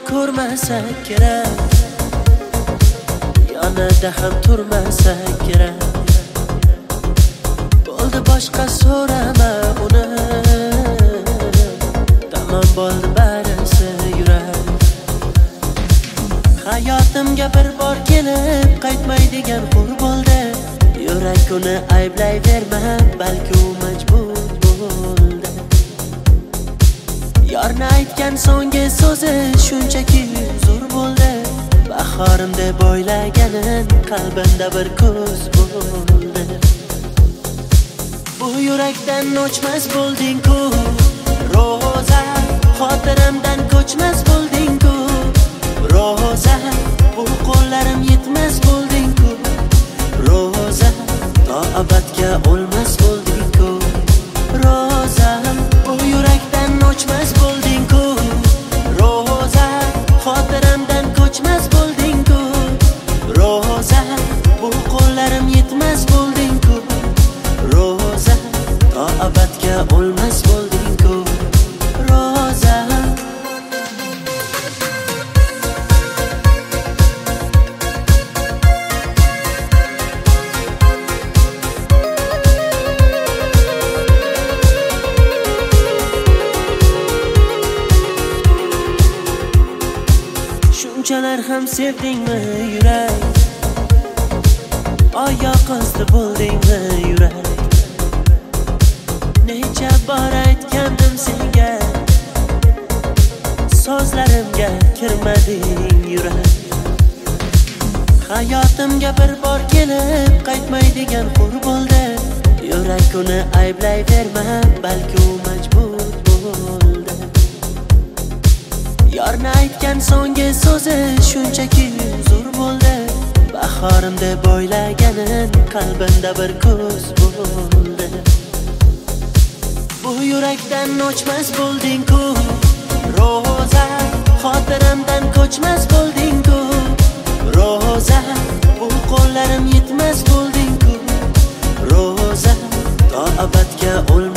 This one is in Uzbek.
ko'rmasak kerak, yonida ham turmasak kerak. Bo'ldi boshqa so'rama uni, tamom bo'ldi barisi yurak. Hayotimga bir bor kelib qaytmaydigan hur bo'ldi. Yurak uni ayblayverma, balki u majbur bo'ldi. Yorni aytgan so'nggi so'zi shunchaki zo'r bo'ldi. Bahorim deb o'ylaganin qalbimda bir ko'z bo'ldi. Bu yurakdan o'chmas bo'lding-ku Roza, xotiramdan ko'chmas bo'lding-ku Roza, bu qo'llarim yetmas bo'lding-ku Roza, to abadga o'lmas bo'lding-ku Roza, bu yurakdan o'chmas bo'lding-ku Roza, xotiramdan ko'chmas bo'lding-ku Roza, bu qo'llarim yetmas bo'lding-ku Roza, to abadga o'lmas bo'lding-ku Roza. Shunchalar ham sevdingmi yurak? Oyoq osti bo'ldingmi yurak? Necha bor aytgandim senga, so'zlarimga kirmading yurak. Hayotimga bir bor kelib qaytmaydigan hur bo'ldi. Yurak uni ayblayverma, balki u majbur bo'ldi. Yorni aytgan so'nggi so'zi shunchaki zo'r bo'ldi. Bahorim deb o'ylaganin qalbimda bir ko'z bo'ldi. Bu yurakdan o'chmas bo'lding-ku Roza, xotiramdan ko'chmas bo'lding-ku Roza, bu qo'llarim yetmas bo'lding-ku Roza, to abadga o'lmas